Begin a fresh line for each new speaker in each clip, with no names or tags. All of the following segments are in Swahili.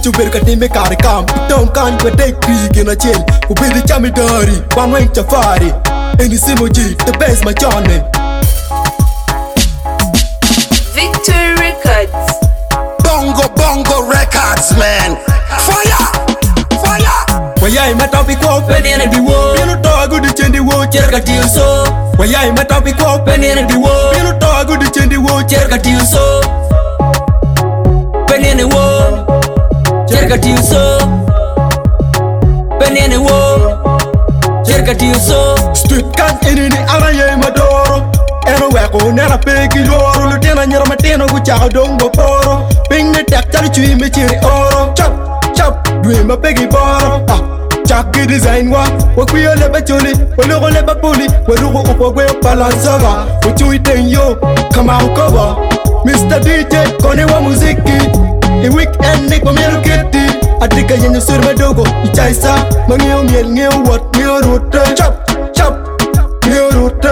chuber ka time kar kam Tom kan kwa take krig in a chill Ubidi chami dari One wing chafari Any simoji The best my channel
Victory Records.
Bongo Records, man. Fire!
Wayai matapi kwa penene diwo Pino toa gudi chendi wo cherka tiuso Wayai matapi kwa penene diwo Pino toa gudi chendi wo cherka tiuso
Penene wo cherka tiuso Penene wo cherka tiuso
Street kan inini araye madoro Eno weko nera peki loro Lutena nyera matena guchaka dongo poro Ping ne tek chali chui me chiri oro Chop, dwe ma peki boro Chaki design wa kuyo leba chuli Walugo leba puli Walugo upo gwe balansaga Uchui ten yo, kama ukoba Mr. DJ, kone wa muziki I weekend nik wa mielu kiti Adika yenye surma dogo Ichaisa, mangeo miel ngeo wat ngeo rute Chop, ngeo rute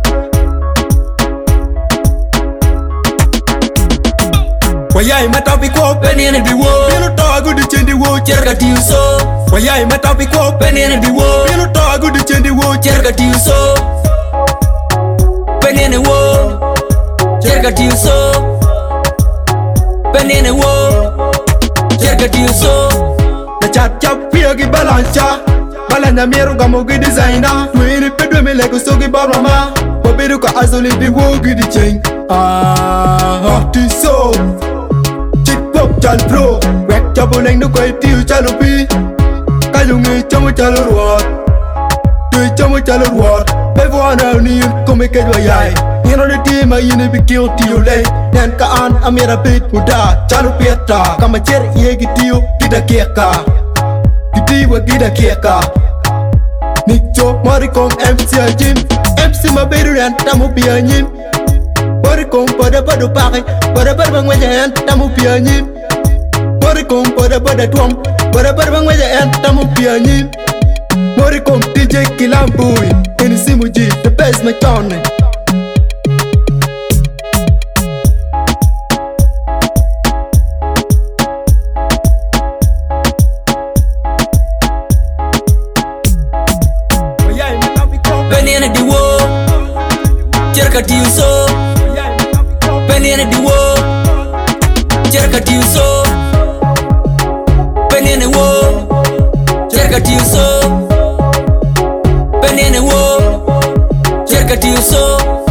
Wayai matapi kwa
Penene diwo
Pino toa gudi chendi wo
cherka tiuso
Wayai matapi kwa
Penene diwo
Pino toa gudi chendi wo
cherka tiuso Penene wo cherka tiuso Penene wo cherka tiuso
Na chat chap pia ki balancha Balanya miru kamo ki designer Mwini pedwe me lego so ki barama Wabiru ka azoli di wo gidi cheng Hoti so Chik pop chal pro Wek chabo neng no koi tiu chalo pi Kayungi chamo chalo ruot Tui chamo chalo ruot Bevo ana union kome kejwa yai Hino ni tima yini bikio tiu lay Nen ka an amira bit muda Chalo pieta Kama cher yegi tiu Gida kieka Gidiwa gida kieka Nikcho marikong MC ajim MC mabiru yan tamu pianyim Marikong pada pake Pada bang weja yan tamu pianyim Marikong pada tuam Pada bang weja yan tamu pianyim Marikong DJ Kilambui Ini simuji the best my channel
Penene diwo cherka tiuso Penene diwo cherka tiuso Penene wo cherka tiuso Penene wo cherka tiuso